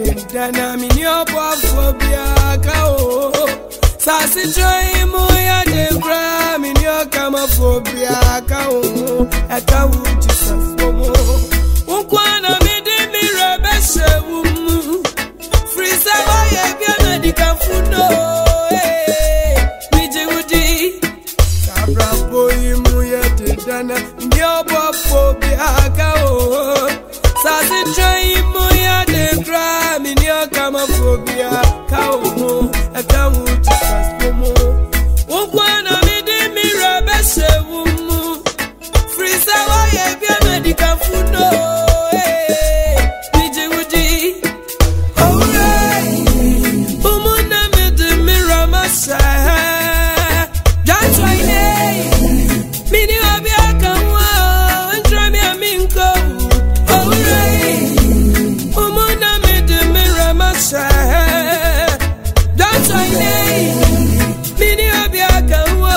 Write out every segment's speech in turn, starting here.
dana minyo phobia kao sasi joy moya de gra minyo kama phobia kao aka wu Jesus bomo unkwana mede mirebe shewum frisa waye bia na dikafuno mije wudi kabra boy moya de dana minyo phobia kao sasi joy moya de gra minyo kama phobia kao aka wu Jesus bomo unkwana mede mirebe shewum frisa waye bia na dikafuno mije wudi umuna mede miramasa that's why mini obia kanwa ntrami aminko umuna mede miramasa that's why mini obia kanwa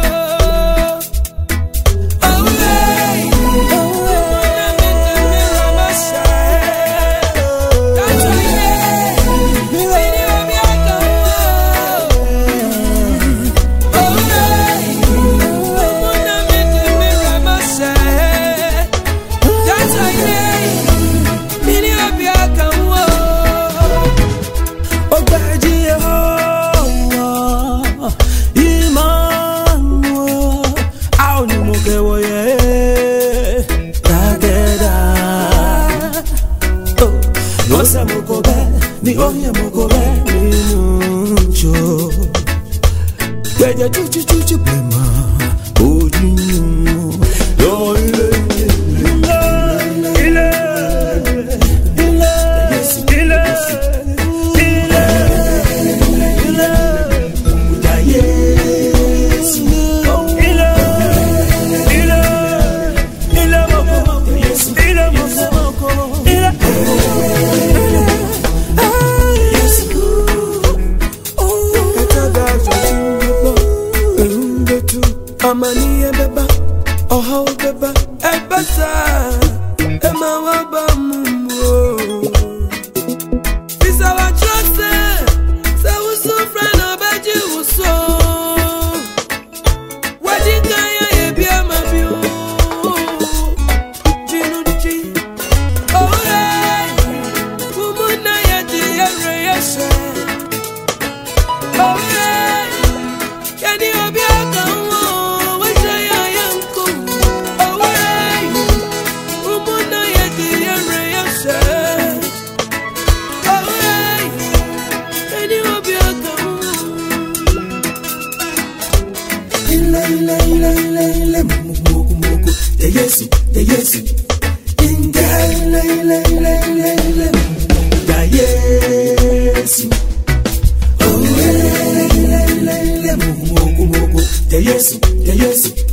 ni oye mogobe ni mucho Beja chuchu plema ojinu Yo ile Amani ebeba, oha obeba, ebasa, ema waba mumbo. Bisa wa trose, se usu frena beji uso. Wadinga ya yebia mabio. Jinuji, oh hey, umuna ya jiyere yeshe. Oh hey, yani obia kanwa. Ile muku the yesu inga ile the yesu oh ile muku the yesu